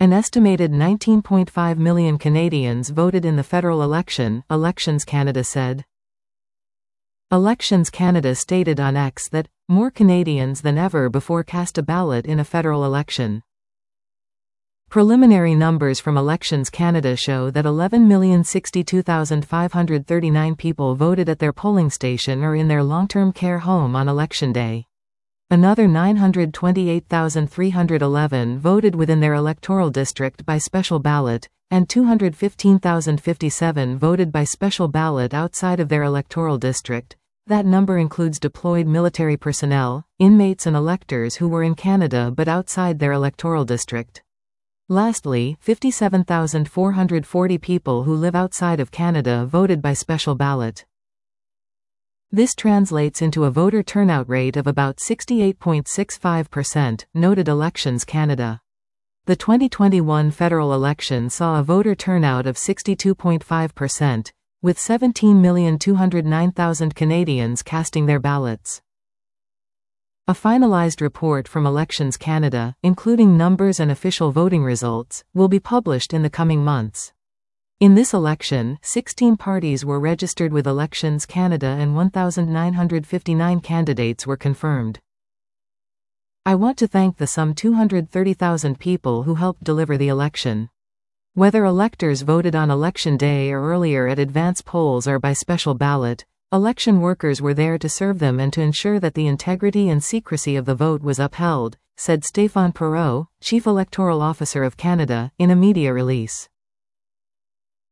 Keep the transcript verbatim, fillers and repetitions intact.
An estimated nineteen point five million Canadians voted in the federal election, Elections Canada said. Elections Canada stated on X that, more Canadians than ever before cast a ballot in a federal election. Preliminary numbers from Elections Canada show that eleven million sixty-two thousand five hundred thirty-nine people voted at their polling station or in their long-term care home on Election Day. Another nine hundred twenty-eight thousand three hundred eleven voted within their electoral district by special ballot, and two hundred fifteen thousand fifty-seven voted by special ballot outside of their electoral district. That number includes deployed military personnel, inmates and electors who were in Canada but outside their electoral district. Lastly, fifty-seven thousand four hundred forty people who live outside of Canada voted by special ballot. This translates into a voter turnout rate of about sixty-eight point six five percent, noted Elections Canada. The twenty twenty-one federal election saw a voter turnout of sixty-two point five percent, with seventeen million two hundred nine thousand Canadians casting their ballots. A finalized report from Elections Canada, including numbers and official voting results, will be published in the coming months. In this election, sixteen parties were registered with Elections Canada and one thousand nine hundred fifty-nine candidates were confirmed. I want to thank the some two hundred thirty thousand people who helped deliver the election. Whether electors voted on Election Day or earlier at advance polls or by special ballot, election workers were there to serve them and to ensure that the integrity and secrecy of the vote was upheld, said Stéphane Perreault, Chief Electoral Officer of Canada, in a media release.